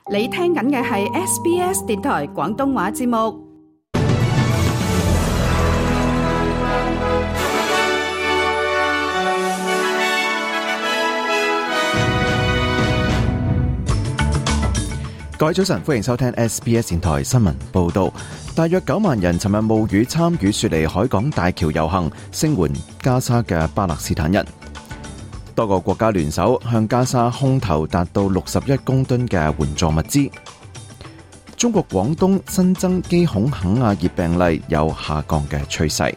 你聽緊嘅係 SBS 電台廣東話節目。 各位早晨，歡迎收聽 SBS 電台新聞報道。大約9萬人尋日冒雨參與雪梨海港大橋遊行，聲援加沙嘅巴勒斯坦人。多個國家聯手向加沙空投達到61公噸嘅援助物資。中國廣東新增基孔肯亞熱病例有下降嘅趨勢。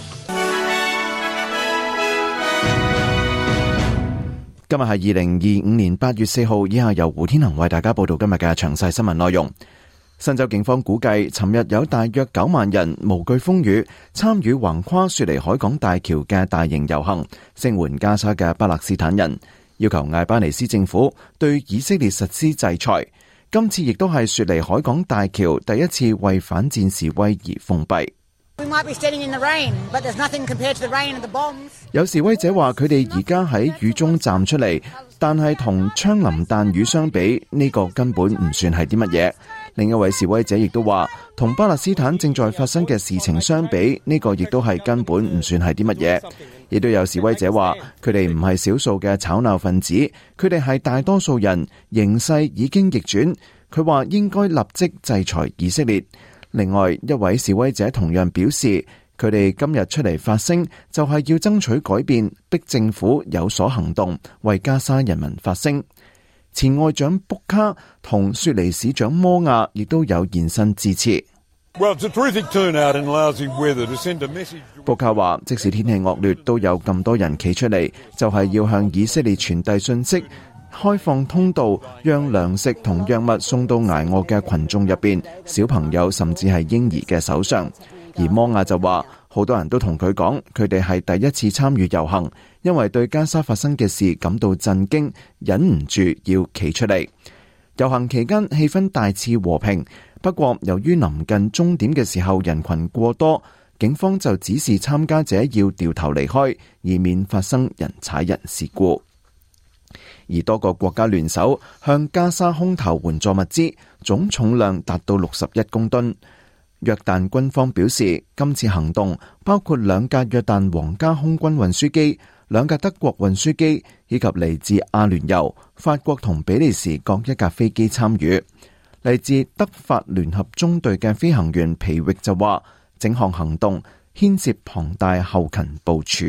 今日係2025年8月4號，以下由胡天恒為大家報道今日嘅詳細新聞內容。新州警方估計，尋日有大約9萬人無懼風雨參與橫跨雪梨海港大橋嘅大型遊行，聲援加沙嘅巴勒斯坦人，要求艾巴尼斯政府對以色列實施制裁。今次亦都係雪梨海港大橋第一次為反戰示威而封閉。有示威者話佢哋而家喺雨中站出嚟，但係同槍林彈雨相比，呢個根本唔算係啲乜嘢。另一位示威者亦都話，同巴勒斯坦正在發生嘅事情相比，呢個亦都係根本唔算係啲乜嘢。亦都有示威者話，佢哋唔係少數嘅吵鬧分子，佢哋係大多數人，形勢已經逆轉。佢話應該立即制裁以色列。另外一位示威者同樣表示，佢哋今日出嚟發聲，就係要爭取改變，逼政府有所行動，為加沙人民發聲。前外長卜卡同雪梨市長摩亞亦都有現身支持。卜卡話，即使天氣惡劣，都有咁多人企出嚟，就係要向以色列傳遞信息，開放通道，讓糧食同藥物送到捱餓嘅群眾入邊，小朋友甚至係嬰兒嘅手上。而摩亞就話，好多人都同佢講，佢哋係第一次參與遊行，因為對加沙發生嘅事感到震驚，忍唔住要企出嚟。遊行期間氣氛大致和平，不過由於臨近終點嘅時候人群過多，警方就指示參加者要掉頭離開，以免發生人踩人事故。而多個國家聯手向加沙空投援助物資，總重量達到61公噸。約旦軍方表示，今次行動包括2架約旦皇家空軍運輸機、2架德國運輸機，以及嚟自阿聯酋、法國同比利時各1架飛機參與。嚟自德法聯合中隊嘅飛行員皮域就話，整項行動牽涉龐大後勤部署。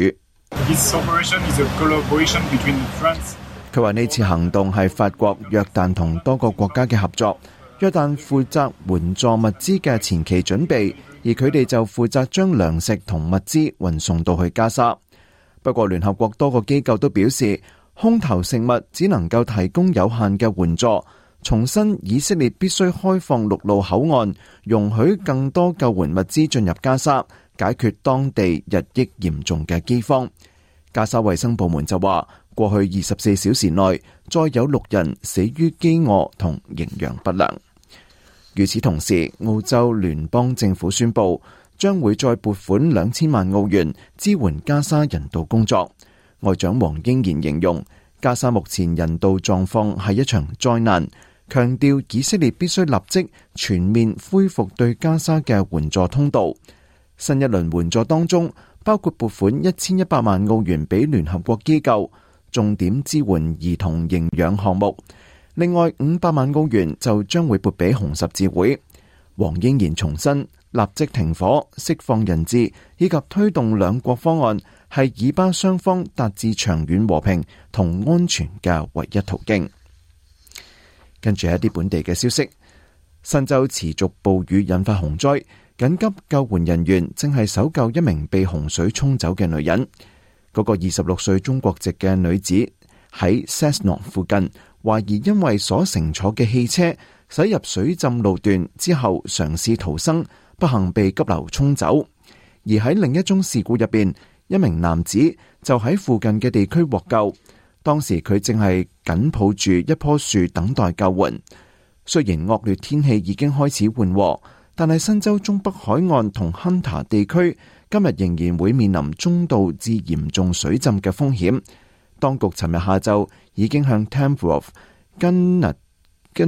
佢話呢次行動係法國、約旦同多個國家嘅合作。約旦負責援助物資嘅前期準備，而佢哋就負責將糧食同物資運送到去加沙。不過聯合國多個機構都表示，空投食物只能夠提供有限嘅援助，重申以色列必須開放陸路口岸，容許更多救援物資進入加沙，解決當地日益嚴重嘅饑荒。加沙衛生部門就話，過去24小時內再有6人死於饑餓同營養不良。與此同時，澳洲聯邦政府宣布將會再撥款2000萬澳元支援加沙人道工作。外長黃英賢形容加沙目前人道狀況係一場災難，強調以色列必須立即全面恢復對加沙嘅援助通道。新一輪援助當中包括撥款1100萬澳元俾聯合國機構，重點支援兒童營養項目。另外500萬澳元就將會撥俾紅十字會。黃英賢重申，立即停火、釋放人質以及推動兩國方案係以巴雙方達至長遠和平同安全嘅唯一途徑。跟住一啲本地嘅消息，新州持續暴雨引發洪災，緊急救援人員正係搜救一名被洪水沖走嘅女人。嗰個26歲中國籍嘅女子喺 Cessnock 附近，懷疑因為所乘坐嘅汽車駛入水浸路段之後嘗試逃生，不幸被急流沖走。而喺另一宗事故入邊，一名男子就喺附近嘅地區獲救，當時佢正係緊抱住一棵樹等待救援。雖然惡劣天氣已經開始緩和，但係新州中北海岸同 Hunter 地區今日仍然會面臨中度至嚴重水浸嘅風險。當局尋日下晝已經向 Tamworth、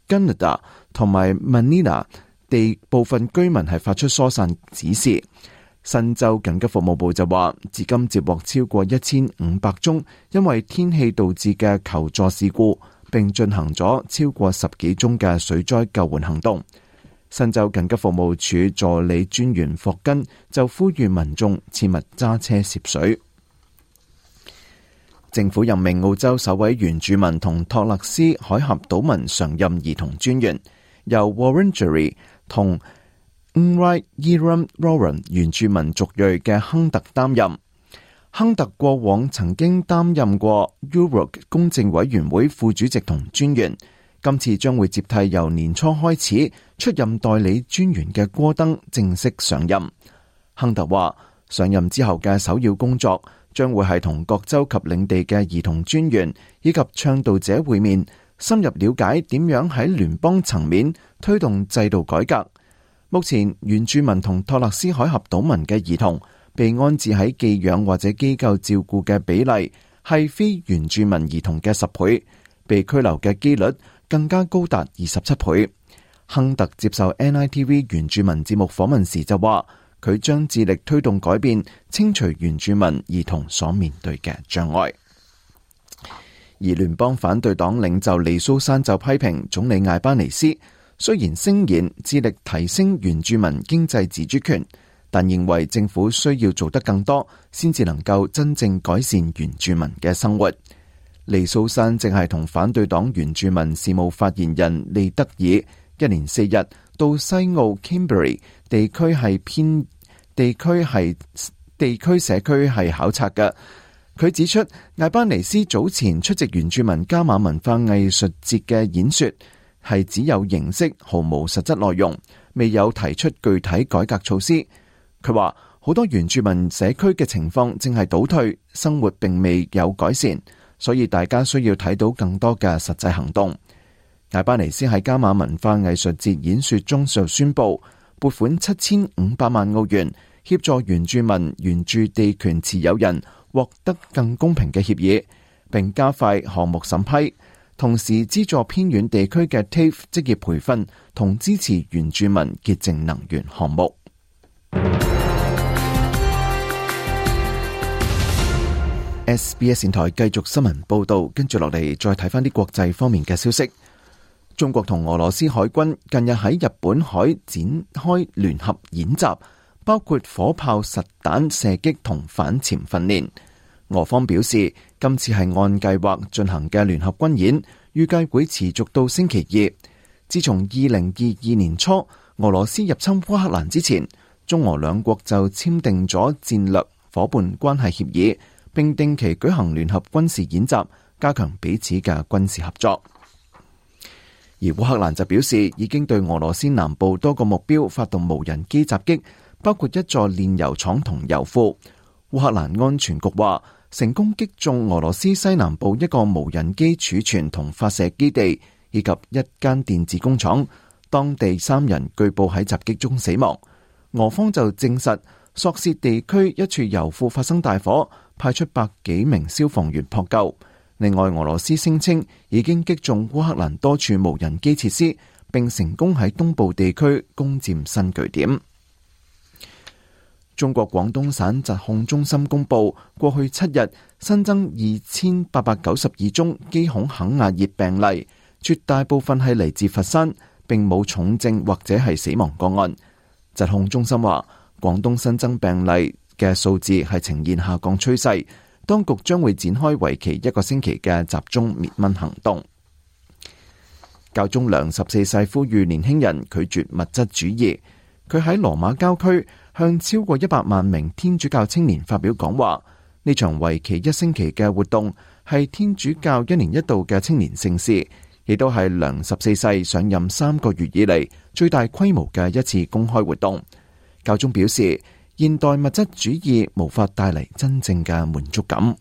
Gunnedah 同埋 Manila 地部分居民係發出疏散指示。新州緊急服務部就話，至今接獲超過1500宗因為天氣導致嘅求助事故，並進行咗超過10幾宗嘅水災救援行動。新州緊急服務處助理專員霍根就呼籲民眾切勿揸車涉水。政府任命澳洲首位原住民同托勒斯海峽島民常任兒童專員，由 Wurundjeri 同 Ngurai Yiram Roran 原住民族裔嘅亨特擔任。亨特過往曾經擔任過 Yurok 公正委員會副主席同專員，今次將會接替由年初開始出任代理專員嘅戈登正式上任。亨特話，上任之後嘅首要工作將會係同各州及領地嘅兒童專員以及倡導者會面，深入了解點樣喺聯邦層面推動制度改革。目前原住民同托勒斯海峽島民嘅兒童被安置喺寄養或者機構照顧嘅比例係非原住民兒童嘅10倍，被拘留嘅幾率更加高達27倍。亨特接受 NITV 原住民節目訪問時就話，佢將致力推動改變，清除原住民兒童所面對嘅障礙。而聯邦反對黨領袖利蘇珊就批評總理艾巴尼斯雖然聲言致力提升原住民經濟自主權，但認為政府需要做得更多，先至能夠真正改善原住民嘅生活。利蘇珊正係同反對黨原住民事務發言人利德爾一連4日到西澳 Kimberley 地區社區係考察嘅。佢指出，艾巴尼斯早前出席原住民加馬文化藝術節嘅演說係只有形式，毫無實質內容，未有提出具體改革措施。佢話好多原住民社區嘅情況正係倒退，生活並未有改善，所以大家需要睇到更多嘅實際行動。艾巴尼斯喺加馬文化藝術節演說中就宣布撥款7500萬澳元，協助原住民原住地權持有人獲得更公平嘅協議，並加快項目審批，同時資助偏遠地區嘅 TAFE 職業培訓同支持原住民潔淨能源項目。SBS 電台繼續新聞報道，跟住落嚟再睇返啲國際方面嘅消息。中國同俄羅斯海軍近日喺日本海展開聯合演習，包括火炮實彈射擊同反潛訓練。俄方表示，今次係按計劃進行嘅聯合軍演，預計會持續到星期二。自從2022年初俄羅斯入侵烏克蘭之前，中俄兩國就簽訂咗戰略夥伴關係協議，並定期舉行聯合軍事演習，加強彼此嘅軍事合作。而烏克蘭就表示，已經對俄羅斯南部多個目標發動無人機襲擊，包括一座煉油廠同油庫。烏克蘭安全局話，成功擊中俄羅斯西南部一個無人機儲存同發射基地，以及一間電子工廠。當地3人據報喺襲擊中死亡。俄方就證實，索契地區一處油庫發生大火，派出100幾名消防員撲救。另外，俄羅斯聲稱已經擊中烏克蘭多處無人機設施，並成功喺東部地區攻佔新據點。中國廣東省疾控中心公布，過去7日新增2892宗肌孔肯亞熱病例，絕大部分係嚟自佛山，並冇重症或者係死亡個案。疾控中心話，廣東新增病例嘅數字係呈現下降趨勢，當局將會展開為期1個星期嘅集中滅蚊行動。教宗良14世呼籲年輕人拒絕物質主義。佢喺羅馬郊區向超過100萬名天主教青年發表講話。呢場為期1星期嘅活動係天主教1年1度嘅青年盛事，亦都係良14世上任3個月以嚟最大規模嘅一次公開活動。教宗表示，現代物質主義無法帶嚟真正嘅滿足感。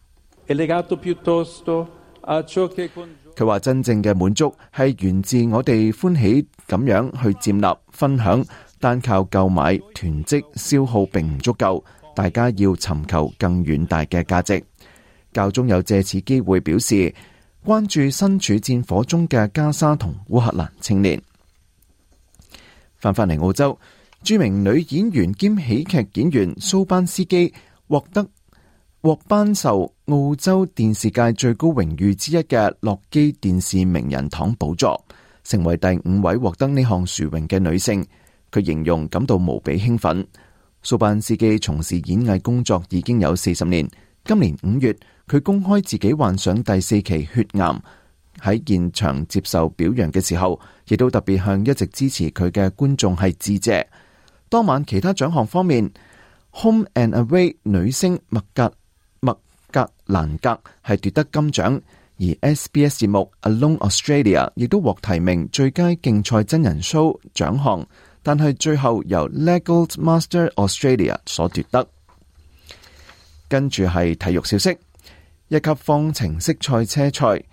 佢話真正嘅滿足係源自我哋歡喜咁樣去佔納分享，單靠購買囤積消耗並唔足夠，大家要尋求更遠大嘅價值。教宗有借此機會表示， 關注身處戰火中嘅加沙同烏克蘭青年。翻返嚟澳洲，著名女演員兼喜劇演員蘇班斯基獲頒授澳洲電視界最高榮譽之一嘅洛基電視名人堂寶座，成為第5位獲得呢項殊榮嘅女性。佢形容感到無比興奮。蘇班斯基從事演藝工作已經有40年。今年5月，佢公開自己患上第4期血癌，喺現場接受表揚嘅時候，亦都特別向一直支持佢嘅觀眾係致謝。當晚其他獎項方面， Home and Away 女星麥格蘭格係奪得金獎，而 SBS 節目 Alone Australia 亦都獲提名最佳競賽真人 show 獎項，但係最後由 Lego Master Australia 所奪得。跟住係體育消息，一級方程式賽車賽，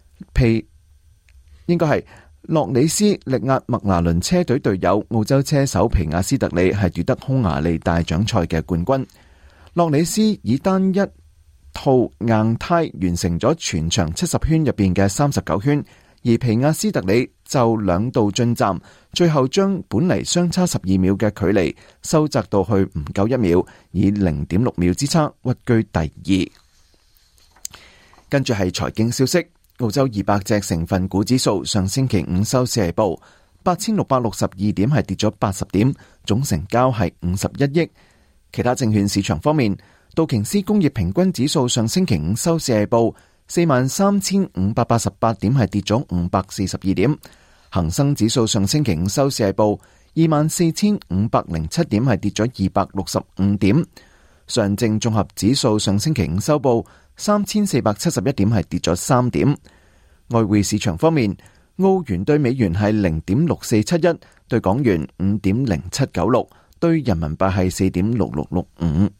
應該係洛里斯力壓麥拿倫車隊隊友澳洲車手皮亞斯特里係奪得匈牙利大獎賽嘅冠軍。洛里斯以單一套硬胎完成咗全場70圈入邊嘅39圈，而皮亞斯特里就2度進站，最後將本嚟相差12秒嘅距離收窄到去唔夠1秒，以 0.6 秒之差屈居第2。跟住係財經消息，澳洲200隻成分股指數上星期5收市係報8662點，係跌咗80點，總成交係51億。其他證券市場方面，道瓊斯工業平均指數上星期5收市係報43,588點，係跌咗542點。恒生指數上星期5收市係報24,507點，係跌咗265點。上證綜合指數上星期5收報3,471點，係跌咗3點。外匯市場方面，澳元對美元係 0.6471， 對港元 5.0796， 對人民幣係 4.6665。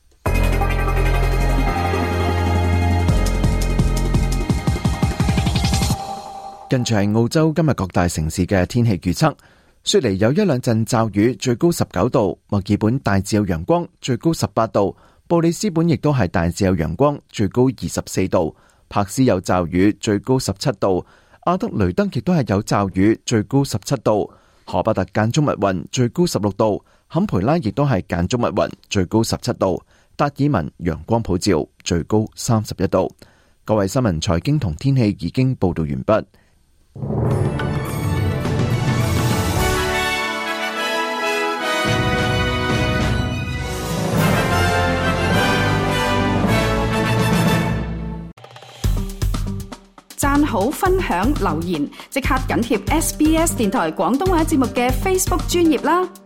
跟住係澳洲今日各大城市嘅天氣預測。雪梨有1-2陣驟雨，最高19度；墨爾本大致有陽光，最高18度；布里斯本亦都係大致有陽光，最高24度；柏斯有驟雨，最高17度；阿德雷德亦都係有驟雨，最高17度；荷巴特間中密雲，最高16度；坎培拉亦都係間中密雲，最高17度；達爾文陽光普照，最高31度。各位新聞、財經同天氣已經報道完畢。 讚好、分享、留言，即刻緊貼SBS 電台廣東話節目嘅 Facebook 專頁啦！